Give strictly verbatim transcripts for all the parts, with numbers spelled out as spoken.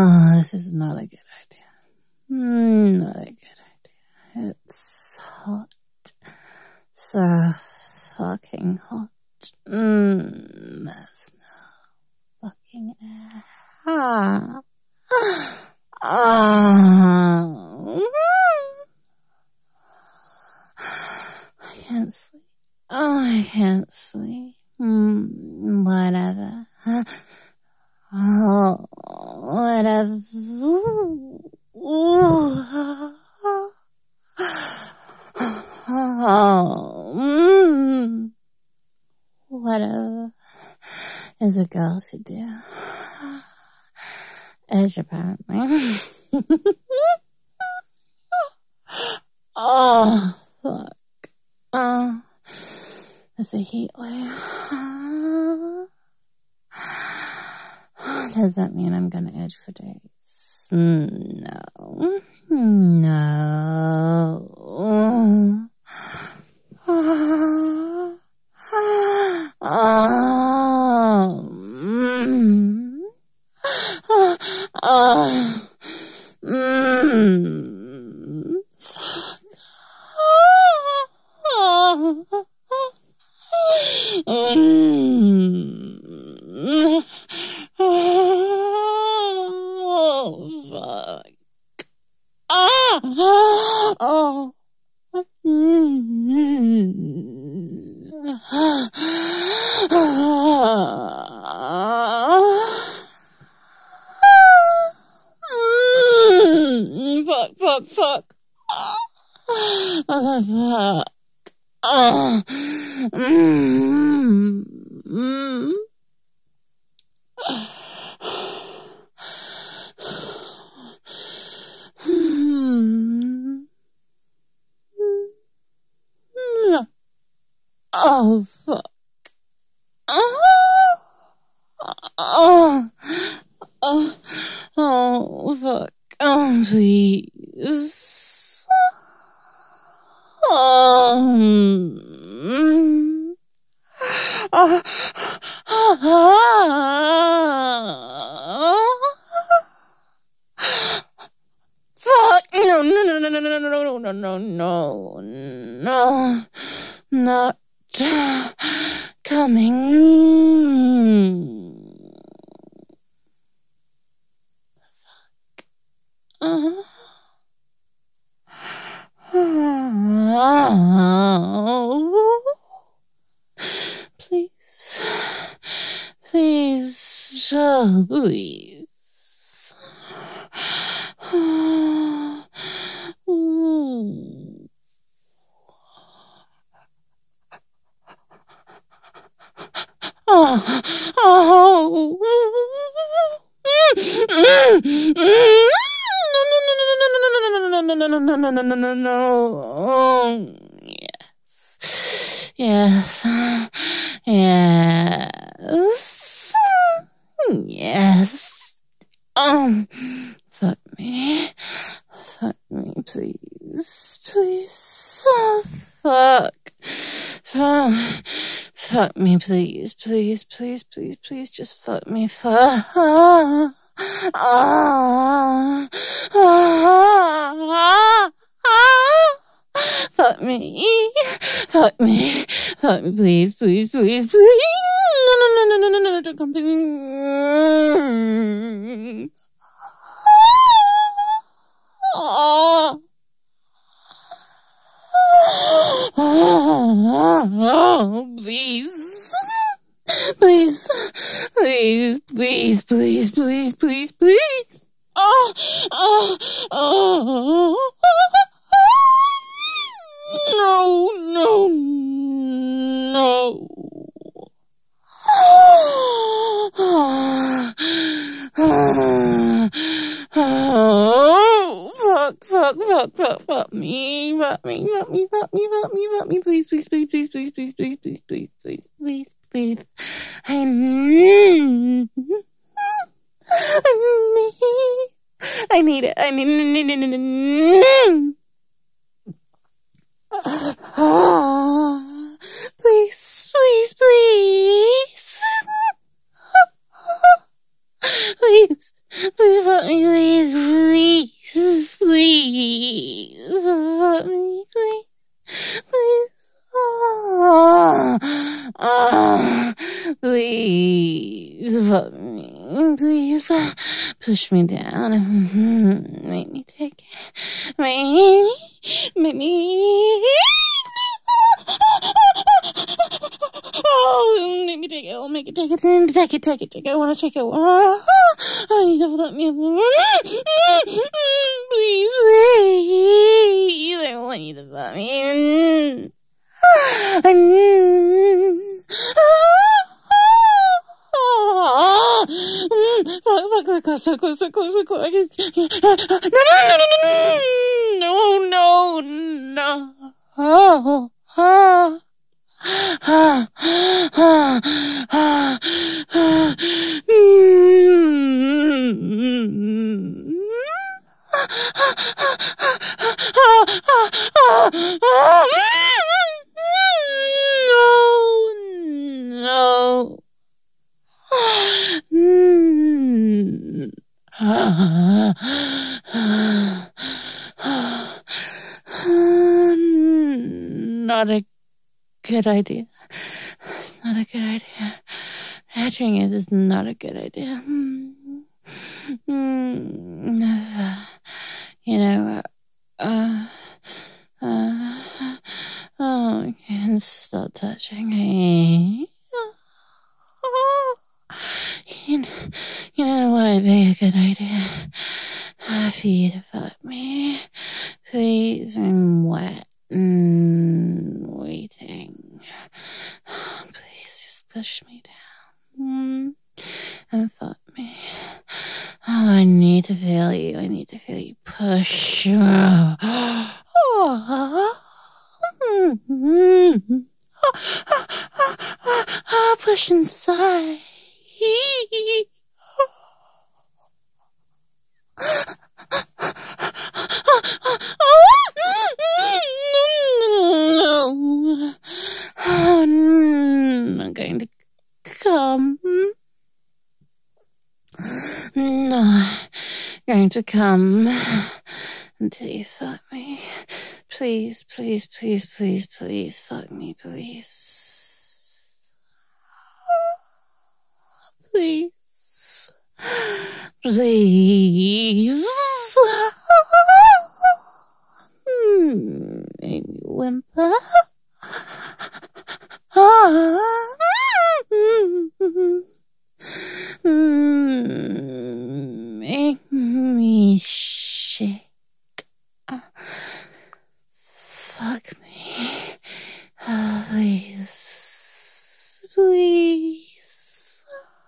Oh, this is not a good idea. Not a good idea. It's hot. So fucking hot. Mmm, there's no fucking air. Ah. Oh. I can't sleep. Oh, I can't sleep. Mm, whatever. Oh, whatever. Oh, mm, whatever is a girl to do. Edge, apparently. Oh, fuck. Oh, there's a heat wave. Does that mean I'm gonna edge for days? No. No. Oh. Oh. Mm. Oh. Oh. Mm. Fuck. Oh. Mm. Oh, fuck. Ah! Oh. Mm. Fuck, fuck, fuck. What the fuck? Oh. Mm. Mm. Oh, fuck. Oh, oh, oh, oh, fuck. Oh, please. Oh, mm. Oh, oh, oh. Fuck. No, no, no, no, no, no, no, no, no, no, no, no, not coming. Fuck. Uh. Oh. Please. Please. Oh, please. Oh, oh, no, no, no, no, no, no, no, no, no, no, no, no, no. Oh, yes, yes, yes, yes. Um, fuck me, fuck me, please, please, oh, fuck. Oh, fuck me, please, please, please, please, please, just fuck me, fuck. Oh, oh, oh, oh, fuck me, fuck me, fuck me, please, please, please, please. No, no, no, no, no, no, no, don't come to me. Oh. Oh, please. Please. Please, please, please, please, please, please. Oh, oh, oh. No, no, no. Oh, fuck, fuck, fuck, fuck, fuck me, fuck me, fuck me, fuck me, fuck me, fuck me, please, please, please, please, please, please, please, please, please, please, please, please. I need, I need, I need it, I need, need, need, need, need. Please, please, please. Please, please fuck me push me down and make me take it. Make me, make me. Oh, make me take it. I'll make it take it. Take it, take it, take it. I want to take it. Oh, you never let me. Please, please. I want you to let me. Closer, closer, closer, closer. No, no, no, no, no. Oh, oh. Ah, ah, ah, ah, ah. No, no. Not a good idea. It's not a good idea. Hatching it is not a good idea. Mm. You know, uh, uh, oh, I can't stop touching me. You know, you know what would be a good idea? For you to fuck me. Please, I'm wet. Mm, waiting. Please just push me down mm, and fuck me. Oh, I need to feel you. I need to feel you push. Oh, oh, oh, oh, push inside. No, I'm not going to come. No, I'm going to come until you fuck me. Please, please, please, please, please, fuck me, please. Please. Please. Make me whimper. Make me shake. Fuck me. Oh, please. Please.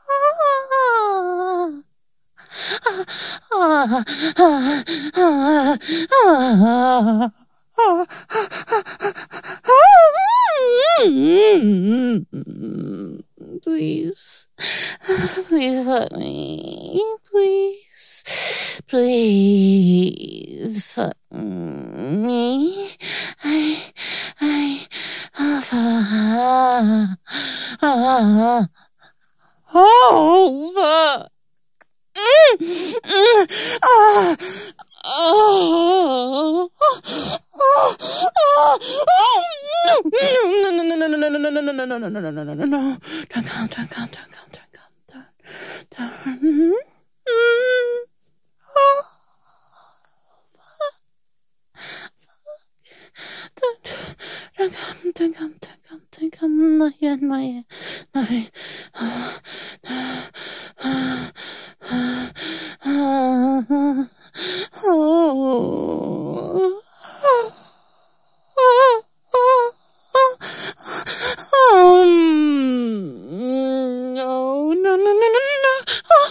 Please. Please fuck me. Please. Please fuck me. I, I, oh, fuck. Oh, fuck. Mm, mm, oh, oh, oh, oh, oh, no, no, no, no, no, no, no, no, no, no, no, no, no, no, no, no, no, no, don't come, don't come, don't come, don't come, don't, don't, oh, don't, don't come, don't come, don't come, don't come, not yet, not yet, not yet, oh, oh, oh, oh, oh, no, no, no, no, no, no, oh,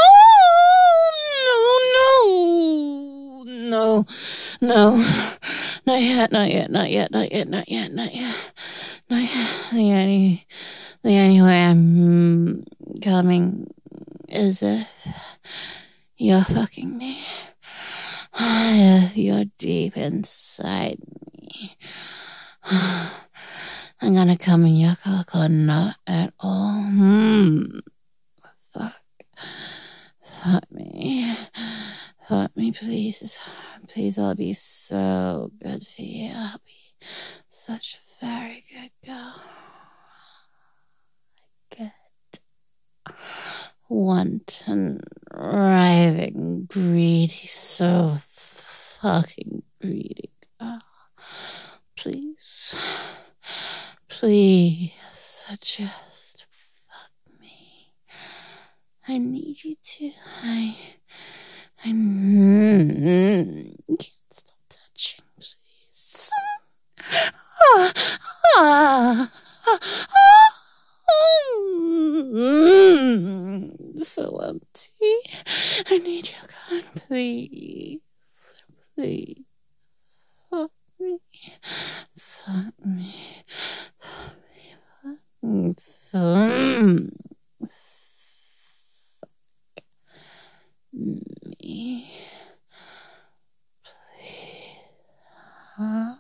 oh, no, no, no, not yet, not yet, not yet, not yet, not yet, not yet, not yet, the only, the only way I'm coming is if you're fucking me. If you're deep inside me. I'm gonna come in your cock or not at all. Hmm. Fuck. Fuck me. Fuck me, please. Please, I'll be so good for you. I'll be such a very good girl. Good. wanton, writhing, greedy, so fucking greedy. Oh, please, please, just fuck me. I need you to. I, I mm, can't stop touching, please. Ah, ah, ah, mm, so empty. I need you gone, please. Please. Fuck me. Fuck me. Fuck me. Fuck me. Me. Please. Huh?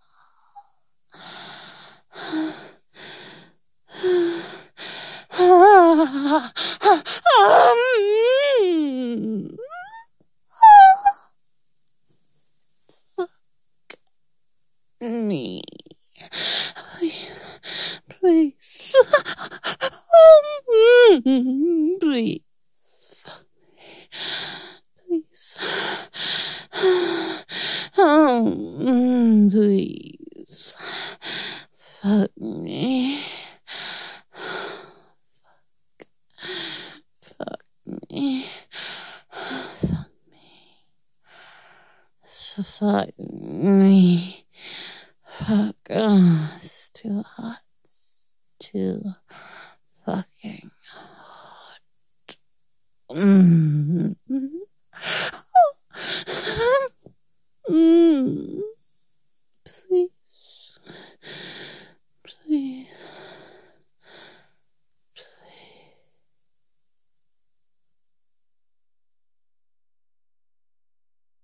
Me. Please. Please. Please. Oh, please. Fuck me. Fuck me. Fuck me. Fuck me. Fuck. Oh, it's too hot. It's too